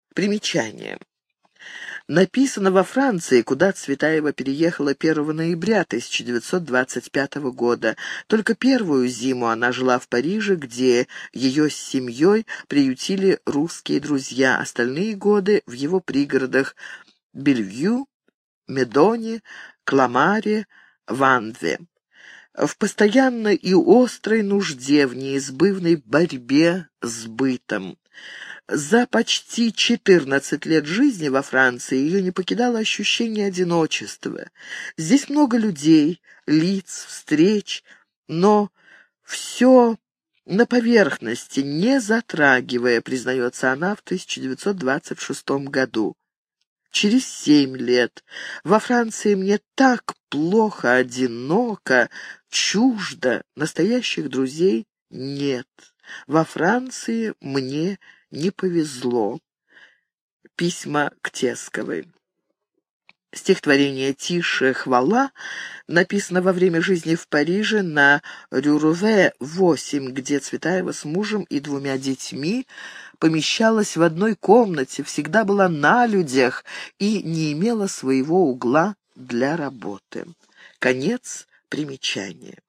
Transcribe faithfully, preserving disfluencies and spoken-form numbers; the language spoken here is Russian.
Примечание. Написано во Франции, куда Цветаева переехала первого ноября тысяча девятьсот двадцать пятого года. Только первую зиму она жила в Париже, где ее с семьей приютили русские друзья, остальные годы в его пригородах Бельвью, Медоне, Кламаре, Ванве. В постоянной и острой нужде, в неизбывной борьбе с бытом. За почти четырнадцать лет жизни во Франции ее не покидало ощущение одиночества. Здесь много людей, лиц, встреч, но все на поверхности, не затрагивая, признается она в тысяча девятьсот двадцать шестом году. Через семь лет во Франции мне так плохо, одиноко, чуждо, настоящих друзей нет. Во Франции мне не повезло. Письма к Тесковой. Стихотворение «Тише хвала» написано во время жизни в Париже на Рюруве восемь, где Цветаева с мужем и двумя детьми помещалась в одной комнате, всегда была на людях и не имела своего угла для работы. Конец примечания.